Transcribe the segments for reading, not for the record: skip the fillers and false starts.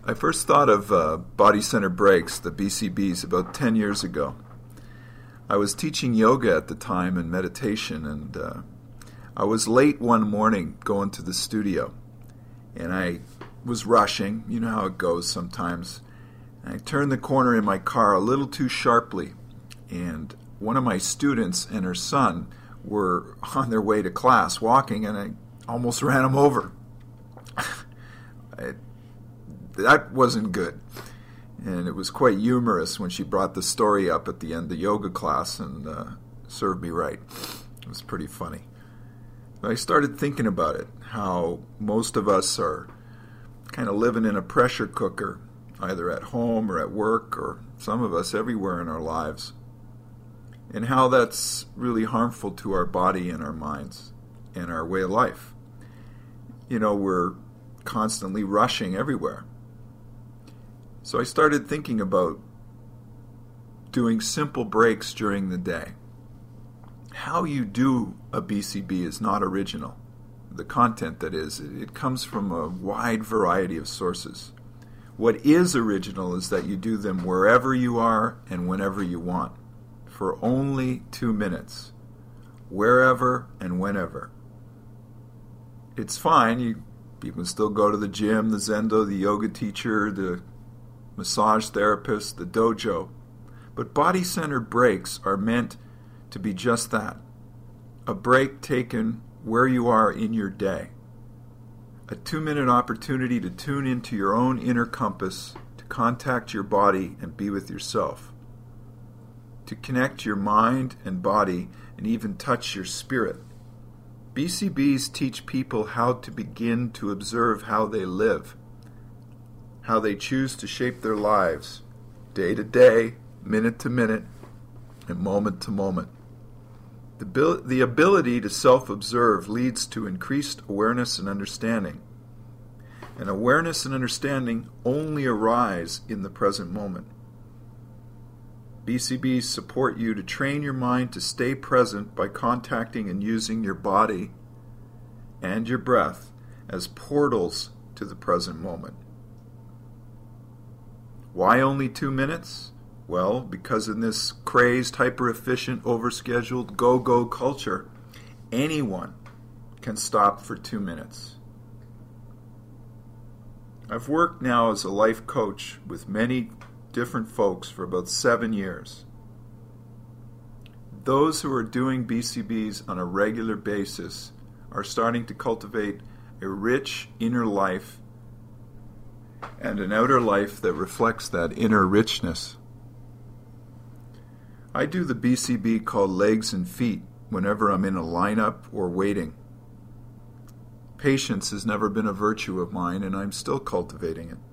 I first thought of body center breaks, the BCBs, about 10 years ago. I was teaching yoga at the time and meditation, and I was late one morning going to the studio, and I was rushing. You know how it goes sometimes. And I turned the corner in my car a little too sharply, and one of my students and her son were on their way to class walking, and I almost ran them over. That wasn't good. And it was quite humorous when she brought the story up at the end of the yoga class and served me right. It was pretty funny. But I started thinking about it, how most of us are kind of living in a pressure cooker, either at home or at work, or some of us everywhere in our lives, and how that's really harmful to our body and our minds and our way of life. You know, we're constantly rushing everywhere. So I started thinking about doing simple breaks during the day. How you do a BCB is not original. The content, that is, it comes from a wide variety of sources. What is original is that you do them wherever you are and whenever you want, for only 2 minutes, wherever and whenever. It's fine. You can still go to the gym, the Zendo, the yoga teacher, the massage therapist, the dojo. But body-centered breaks are meant to be just that. A break taken where you are in your day. A 2-minute opportunity to tune into your own inner compass, to contact your body and be with yourself. To connect your mind and body and even touch your spirit. BCBs teach people how to begin to observe how they live, how they choose to shape their lives, day to day, minute to minute, and moment to moment. The ability to self-observe leads to increased awareness and understanding. And awareness and understanding only arise in the present moment. BCBs support you to train your mind to stay present by contacting and using your body and your breath as portals to the present moment. Why only 2 minutes? Well, because in this crazed, hyper-efficient, overscheduled, go-go culture, anyone can stop for 2 minutes. I've worked now as a life coach with many different folks for about 7 years. Those who are doing BCBs on a regular basis are starting to cultivate a rich inner life and an outer life that reflects that inner richness. I do the BCB called legs and feet whenever I'm in a lineup or waiting. Patience has never been a virtue of mine, and I'm still cultivating it.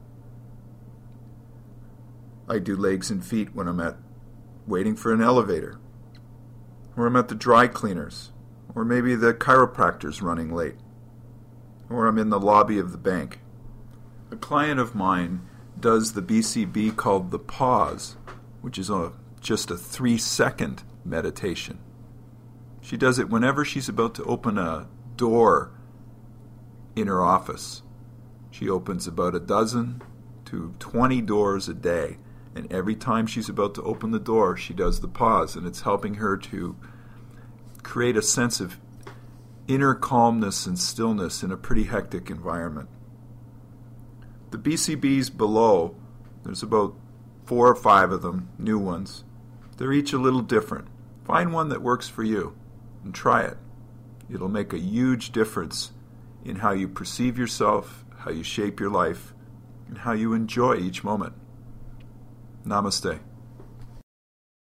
I do legs and feet when I'm waiting for an elevator, or I'm at the dry cleaners, or maybe the chiropractor's running late, or I'm in the lobby of the bank. A client of mine does the BCB called the pause, which is just a 3-second meditation. She does it whenever she's about to open a door in her office. She opens about 12 to 20 doors a day, and every time she's about to open the door, she does the pause, and it's helping her to create a sense of inner calmness and stillness in a pretty hectic environment. The BCBs below, there's about 4 or 5 of them, new ones. They're each a little different. Find one that works for you and try it. It'll make a huge difference in how you perceive yourself, how you shape your life, and how you enjoy each moment. Namaste.